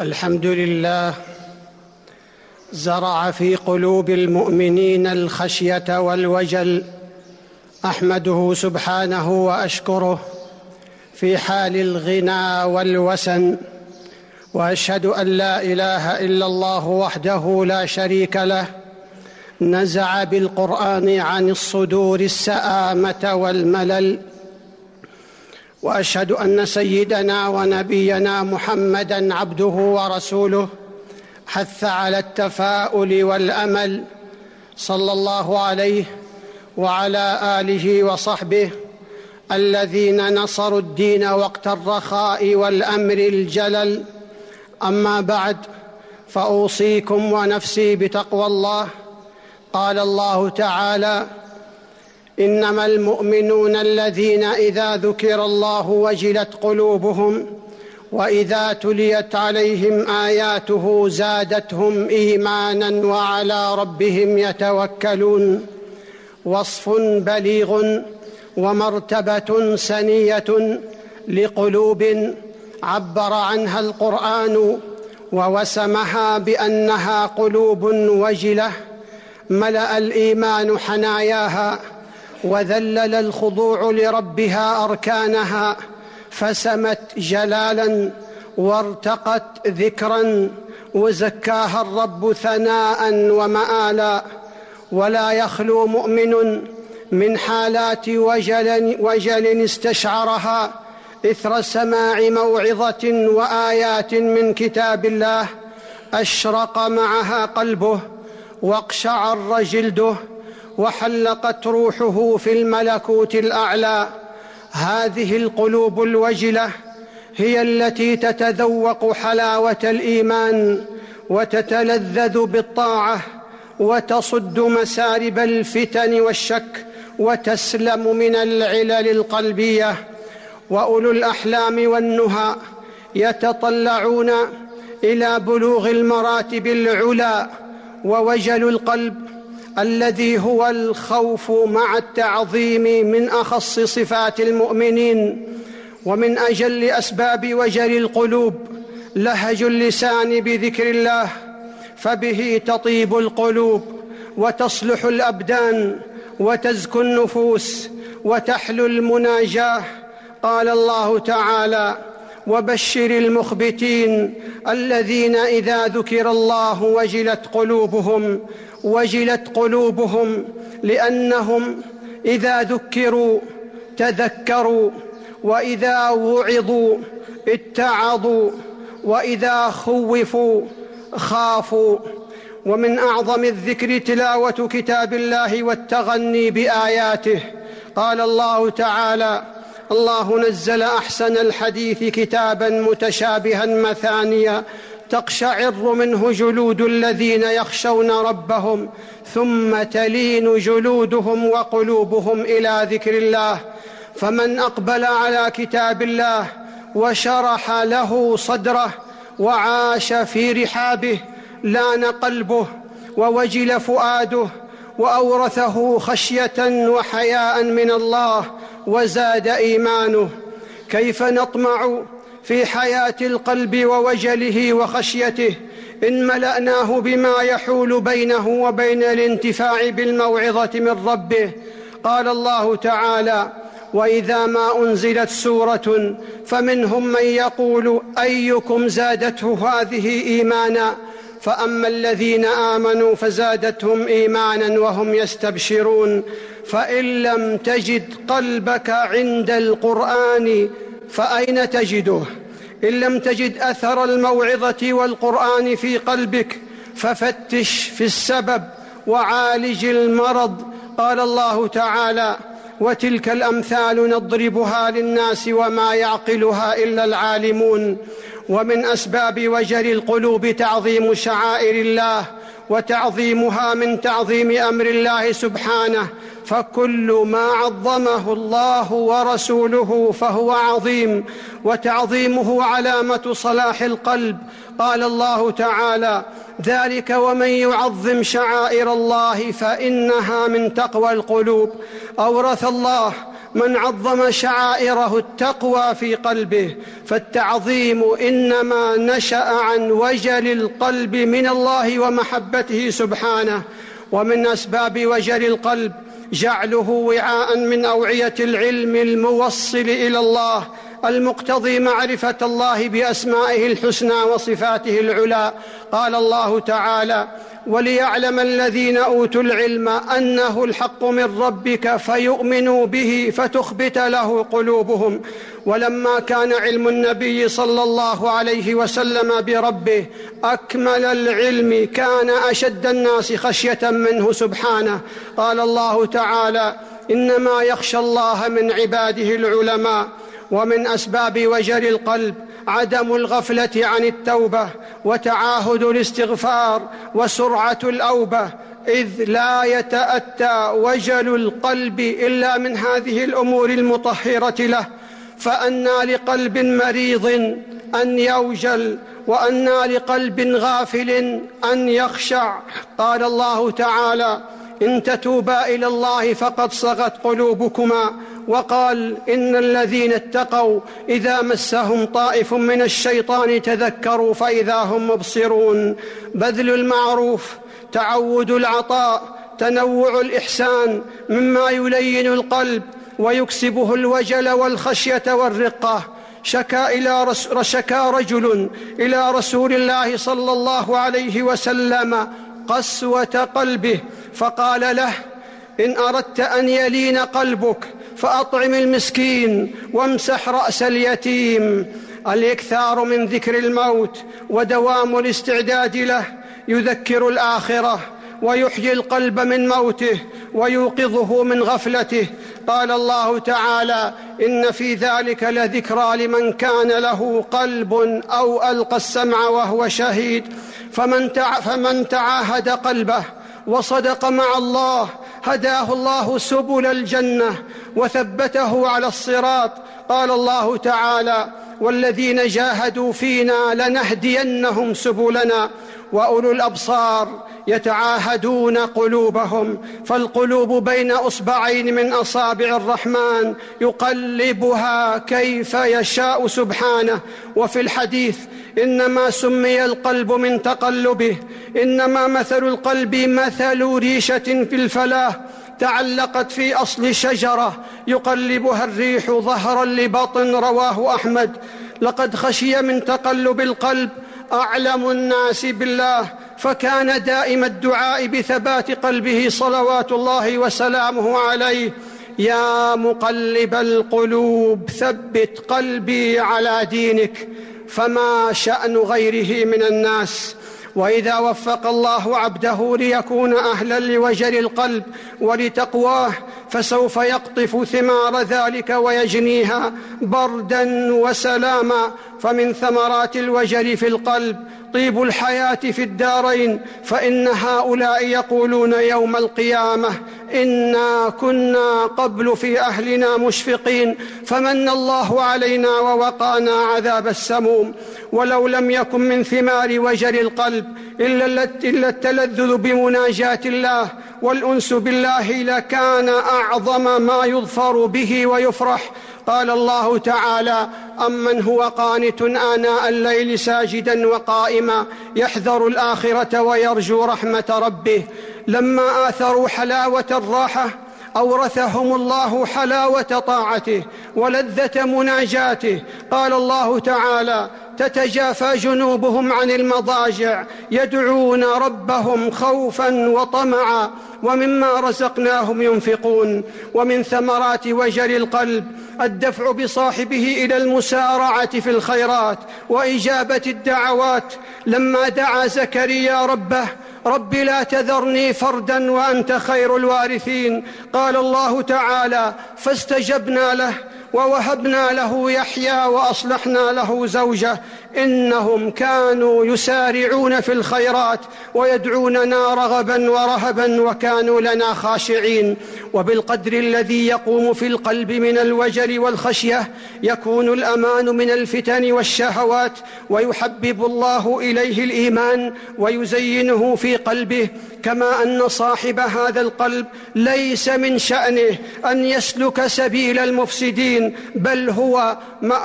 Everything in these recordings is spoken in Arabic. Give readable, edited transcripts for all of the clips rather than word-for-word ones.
الحمد لله زرع في قلوب المؤمنين الخشية والوجل. أحمده سبحانه وأشكره في حال الغنى والوسن، وأشهد أن لا إله إلا الله وحده لا شريك له، نزع بالقرآن عن الصدور السآمة والملل. وأشهد أن سيدنا ونبينا محمدًا عبده ورسوله، حث على التفاؤل والأمل، صلى الله عليه وعلى آله وصحبه الذين نصروا الدين وقت الرخاء والأمر الجلل. أما بعد، فأوصيكم ونفسي بتقوى الله. قال الله تعالى: إنما المؤمنون الذين إذا ذكر الله وجلت قلوبهم وإذا تليت عليهم آياته زادتهم إيمانا وعلى ربهم يتوكلون. وصف بليغ ومرتبة سنية لقلوب عبر عنها القرآن ووسمها بأنها قلوب وجلة ملأ الإيمان حناياها، وذلل الخضوع لربها أركانها، فسمت جلالا وارتقت ذكرا، وزكاها الرب ثناء ومآلا. ولا يخلو مؤمن من حالات وجل استشعرها إثر سماع موعظة وآيات من كتاب الله، أشرق معها قلبه واقشعر جلده وحلقت روحه في الملكوت الأعلى. هذه القلوب الوجلة هي التي تتذوق حلاوة الإيمان وتتلذذ بالطاعة وتصد مسارب الفتن والشك وتسلم من العلل القلبية. وأولو الأحلام والنهى يتطلعون إلى بلوغ المراتب العلى. ووجل القلب الذي هو الخوف مع التعظيم من أخص صفات المؤمنين. ومن أجل أسباب وجل القلوب لهج اللسان بذكر الله، فبه تطيب القلوب وتصلح الأبدان وتزكو النفوس وتحلو المناجاة. قال الله تعالى: وبشر المخبتين الذين إذا ذكر الله وجلت قلوبهم لأنهم إذا ذكروا تذكروا، وإذا وعظوا اتعظوا، وإذا خوفوا خافوا. ومن أعظم الذكر تلاوة كتاب الله والتغني بآياته. قال الله تعالى: الله نزل أحسن الحديث كتابا متشابها مثانيا تقشعر منه جلود الذين يخشون ربهم ثم تلين جلودهم وقلوبهم إلى ذكر الله. فمن أقبل على كتاب الله وشرح له صدره وعاش في رحابه لان قلبه ووجل فؤاده، وأورثه خشية وحياء من الله وزاد إيمانه. كيف نطمع في حياة القلب ووجله وخشيته إن ملأناه بما يحول بينه وبين الانتفاع بالموعظة من ربه؟ قال الله تعالى: وإذا ما أنزلت سورة فمنهم من يقول أيكم زادته هذه إيمانا، فأما الذين آمنوا فزادتهم إيمانا وهم يستبشرون. فإن لم تجد قلبك عند القرآن فأين تجده؟ إن لم تجد أثر الموعظة والقرآن في قلبك ففتش في السبب وعالج المرض. قال الله تعالى: وتلك الأمثال نضربها للناس وما يعقلها إلا العالمون. ومن أسباب وجل القلوب تعظيم شعائر الله وتعظيمها من تعظيم أمر الله سبحانه، فكل ما عظمه الله ورسوله فهو عظيم، وتعظيمه علامة صلاح القلب. قال الله تعالى: ذلك ومن يعظم شعائر الله فإنها من تقوى القلوب. أورث الله من عظم شعائره التقوى في قلبه، فالتعظيم إنما نشأ عن وجل القلب من الله ومحبته سبحانه. ومن أسباب وجل القلب جعله وعاء من أوعية العلم الموصل إلى الله، المقتضي معرفة الله بأسمائه الحسنى وصفاته العلى. قال الله تعالى: وليعلم الذين أوتوا العلم أنه الحق من ربك فيؤمنوا به فتخبت له قلوبهم. ولما كان علم النبي صلى الله عليه وسلم بربه أكمل العلم كان أشد الناس خشية منه سبحانه. قال الله تعالى: إنما يخشى الله من عباده العلماء. ومن أسباب وجل القلب عدم الغفلة عن التوبة وتعاهد الاستغفار وسرعة الأوبة، إذ لا يتأتى وجل القلب إلا من هذه الأمور المطهرة له. فأنى لقلب مريض أن يوجل، وأنى لقلب غافل أن يخشع. قال الله تعالى: إن تتوبا إلى الله فقد صغت قلوبكما. وقال: إن الذين اتقوا إذا مسهم طائف من الشيطان تذكروا فإذا هم مبصرون. بذل المعروف، تعود العطاء، تنوع الإحسان مما يلين القلب ويكسبه الوجل والخشية والرقة. شكا رجل إلى رسول الله صلى الله عليه وسلم قسوة قلبه، فقال له: إن أردت أن يلين قلبك فأطعم المسكين وامسح رأس اليتيم. الإكثار من ذكر الموت ودوام الاستعداد له يذكر الآخرة ويحيي القلب من موته ويوقظه من غفلته. قال الله تعالى: إن في ذلك لذكرى لمن كان له قلب أو ألقى السمع وهو شهيد. فمن تعاهد قلبه وصدق مع الله هداه الله سبل الجنة وثبته على الصراط. قال الله تعالى: والذين جاهدوا فينا لنهدينهم سبلنا. وأولو الأبصار يتعاهدون قلوبهم، فالقلوب بين أصبعين من أصابع الرحمن يقلبها كيف يشاء سبحانه. وفي الحديث: إنما سمي القلب من تقلبه، إنما مثل القلب مثل ريشة في الفلاة تعلقت في أصل شجرة يقلبها الريح ظهرا لبطن. رواه أحمد. لقد خشي من تقلب القلب أعلم الناس بالله، فكان دائم الدعاء بثبات قلبه صلوات الله وسلامه عليه: يا مقلب القلوب ثبت قلبي على دينك. فما شأن غيره من الناس؟ وإذا وفق الله عبده ليكون أهلا لوجل القلب ولتقواه فسوف يقطف ثمار ذلك ويجنيها بردا وسلاما. فمن ثمرات الوجل في القلب طيب الحياة في الدارين، فإن هؤلاء يقولون يوم القيامة: إنا كنا قبل في أهلنا مشفقين فمن الله علينا ووقانا عذاب السموم. ولو لم يكن من ثمار وجل القلب إلا التلذذ بمناجاة الله والأنس بالله لكان أعظم ما يظفر به ويفرح. قال الله تعالى: أمن هو قانت آناء الليل ساجدا وقائما يحذر الآخرة ويرجو رحمة ربه. لما آثروا حلاوة الراحة أورثهم الله حلاوة طاعته ولذة مناجاته. قال الله تعالى: تتجافى جنوبهم عن المضاجع يدعون ربهم خوفا وطمعا ومما رزقناهم ينفقون. ومن ثمرات وجل القلب الدفع بصاحبه إلى المسارعة في الخيرات وإجابة الدعوات. لما دعا زكريا ربه: رب لا تذرني فردا وأنت خير الوارثين، قال الله تعالى: فاستجبنا له ووهبنا له يحيى وأصلحنا له زوجه إنهم كانوا يسارعون في الخيرات ويدعوننا رغبا ورهبا وكانوا لنا خاشعين. وبالقدر الذي يقوم في القلب من الوجل والخشية يكون الأمان من الفتن والشهوات، ويحبب الله إليه الإيمان ويزينه في قلبه. كما أن صاحب هذا القلب ليس من شأنه أن يسلك سبيل المفسدين، بل هو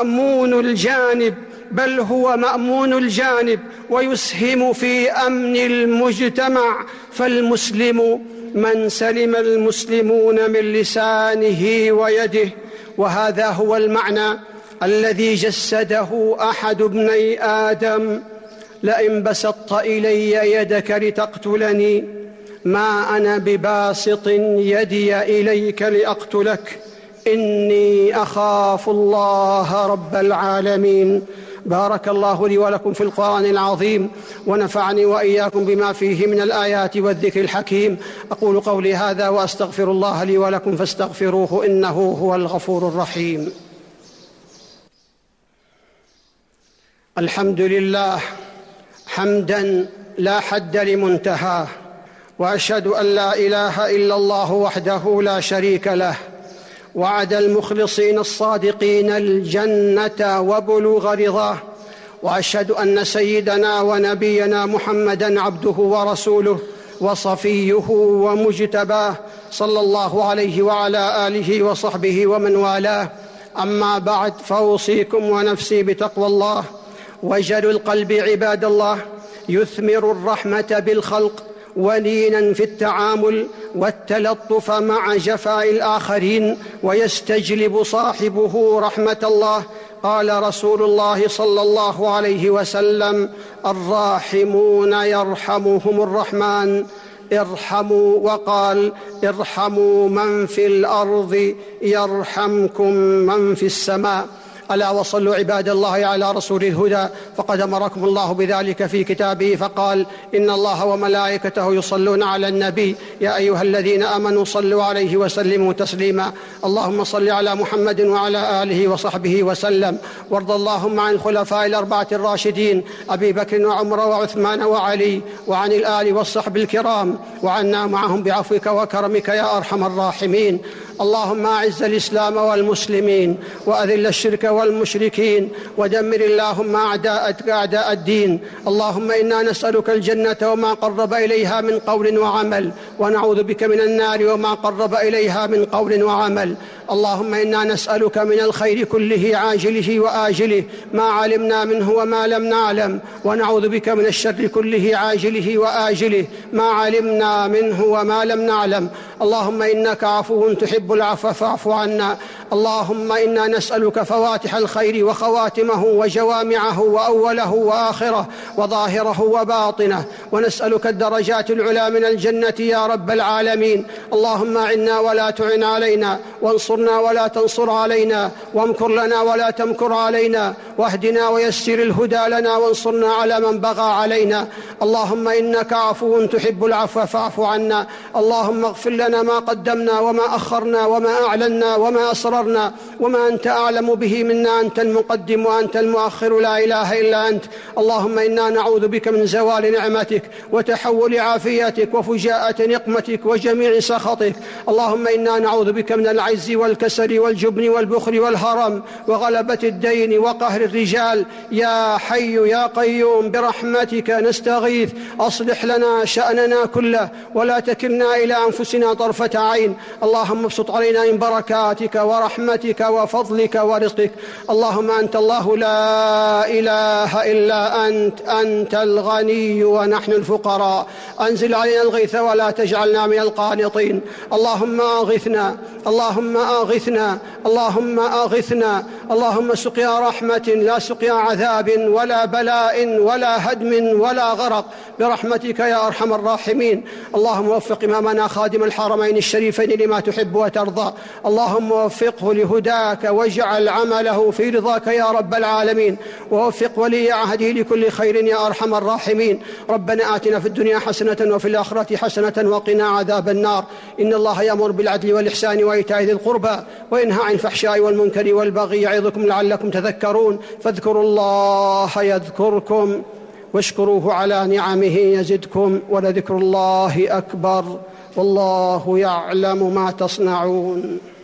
مأمون الجانب ويسهم في أمن المجتمع. فالمسلم من سلم المسلمون من لسانه ويده. وهذا هو المعنى الذي جسده أحد ابني آدم: لئن بسطت إلي يدك لتقتلني ما أنا بباسط يدي إليك لأقتلك إني أخاف الله رب العالمين. بارك الله لي ولكم في القرآن العظيم، ونفعني وإياكم بما فيه من الآيات والذكر الحكيم. أقول قولي هذا وأستغفر الله لي ولكم فاستغفروه إنه هو الغفور الرحيم. الحمد لله حمدا لا حد لمنتهاه، وأشهد أن لا إله إلا الله وحده لا شريك له، وعد المخلصين الصادقين الجنة وبلوغ رضاه. وأشهد أن سيدنا ونبينا محمدًا عبده ورسوله وصفيه ومجتباه، صلى الله عليه وعلى آله وصحبه ومن والاه. أما بعد، فأوصيكم ونفسي بتقوى الله. وجل القلب عباد الله يثمر الرحمة بالخلق ولينا في التعامل والتلطف مع جفاء الآخرين، ويستجلب صاحبه رحمة الله. قال رسول الله صلى الله عليه وسلم: الراحمون يرحمهم الرحمن ارحموا، وقال: ارحموا من في الأرض يرحمكم من في السماء. ألا وصلوا عباد الله على رسول الهدى، فقد أمركم الله بذلك في كتابه فقال: إن الله وملائكته يصلون على النبي يا أيها الذين آمنوا صلوا عليه وسلموا تسليما. اللهم صل على محمد وعلى آله وصحبه وسلم. وارض اللهم عن الخلفاء الأربعة الراشدين أبي بكر وعمر وعثمان وعلي، وعن الآل والصحب الكرام، وعنا معهم بعفوك وكرمك يا أرحم الراحمين. اللهم أعز الإسلام والمسلمين، وأذل الشرك والمشركين، ودمر اللهم أعداء الدين. اللهم إنا نسألك الجنة وما قرب إليها من قول وعمل، ونعوذ بك من النار وما قرب إليها من قول وعمل. اللهم إنا نسألك من الخير كله عاجله وآجله ما علمنا منه وما لم نعلم، ونعوذ بك من الشر كله عاجله وآجله ما علمنا منه وما لم نعلم. اللهم إنك عفو تحب العفو فاعف عنا. اللهم إنا نسألك فواتح الخير وخواتمه وجوامعه وأوله وآخره وظاهره وباطنه، ونسألك الدرجات العلى من الجنة يا رب العالمين. اللهم أعنا ولا تعن علينا، وانصرنا ولا تنصر علينا، وامكر لنا ولا تمكر علينا، واهدنا ويسر الهدى لنا، وانصرنا على من بغى علينا. اللهم إنك عفو تحب العفو فاعف عنا. اللهم اغفر لنا ما قدمنا وما أخرنا وما أعلنا وما أسررنا وما أنت أعلم به منا، أنت المقدم وأنت المؤخر، لا إله إلا أنت. اللهم إنا نعوذ بك من زوال نعمتك وتحول عافيتك وفجاءة نقمتك وجميع سخطك. اللهم إنا نعوذ بك من العجز والكسل والجبن والبخل والهرم وغلبة الدين وقهر الرجال. يا حي يا قيوم برحمتك نستغيث، أصلح لنا شأننا كله ولا تكلنا إلى أنفسنا طرفة عين. اللهم ابسط علينا من بركاتك ورحمتك وفضلك ورزقك. اللهم أنت الله لا إله إلا أنت الغني ونحن الفقراء. أنزل علينا الغيث ولا تجعلنا من القانطين. اللهم أغثنا، اللهم أغثنا، اللهم أغثنا. اللهم سقيا رحمة لا سقيا عذاب ولا بلاء ولا هدم ولا غرق، برحمتك يا أرحم الراحمين. اللهم وفق إمامنا خادم الحرمين الشريفين لما تحب وترضى. اللهم وفقه لهداك واجعل عمله في رضاك يا رب العالمين، ووفق ولي عهده لكل خير يا أرحم الراحمين. ربنا آتنا في الدنيا حسنة وفي الآخرة حسنة وقنا عذاب النار. إن الله يأمر بالعدل والإحسان وإيتاء ذي القربى وينهى عن الفحشاء والمنكر والبغي يعظكم لعلكم تذكرون. فاذكروا الله يذكركم واشكروه على نعمه يزدكم، ولذكر الله أكبر، والله يعلم ما تصنعون.